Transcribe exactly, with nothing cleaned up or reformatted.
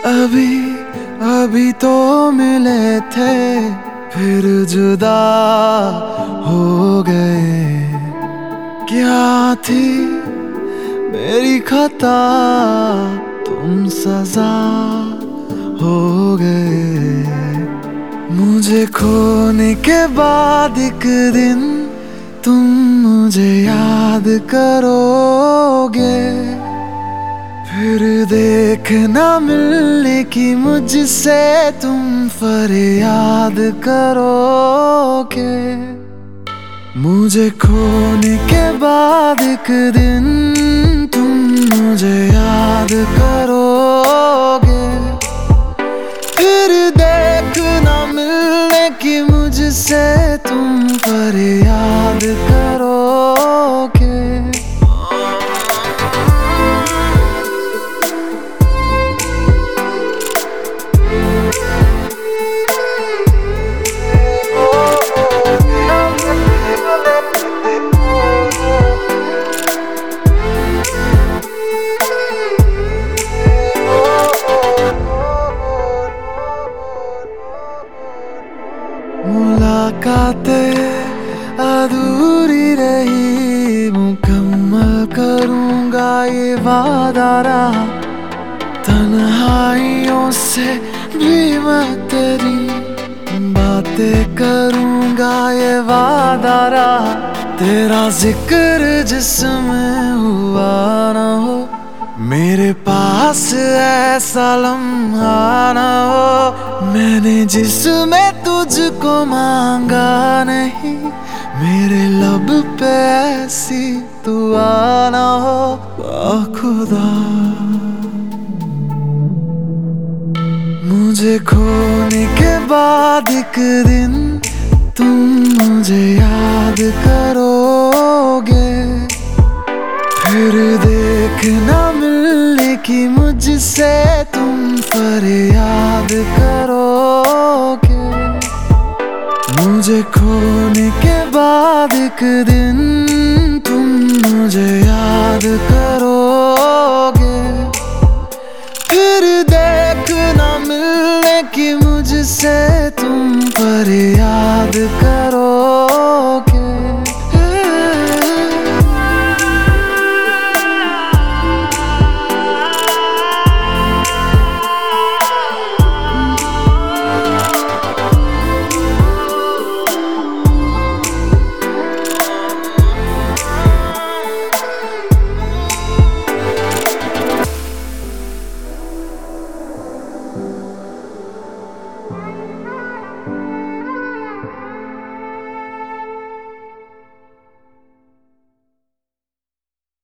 अभी अभी तो मिले थे, फिर जुदा हो गए। क्या थी मेरी खता, तुम सजा हो गए। मुझे खोने के बाद एक दिन तुम मुझे याद करोगे, फिर देखना मिलने की मुझसे तुम फरियाद करोगे। मुझे खोने के बाद एक दिन तुम मुझे याद करोगे, फिर देखना मिलने की मुझसे तुम फरियाद करोगे। मुलाकातें अधूरी रही, मुकम्मल करूंगा ये वादा रहा। तन्हाइयों से भी मैं तेरी बातें करूंगा ये वादा रहा। तेरा जिक्र जिसमें हुआ ना हो, मेरे पास ऐसा लम्हा ना हो। मैंने जिसमें तुझको मांगा नहीं, मेरे लब पे ऐसी दुआ ना हो। आ खुदा, मुझे खोने के बाद एक दिन तुम मुझे याद करोगे, फिर देखना मिलने की मुझसे तुम फरियाद करोगे। मुझे खोने के बाद एक दिन तुम मुझे याद करोगे, फिर देखना मिलने की मुझसे तुम फरियाद करो।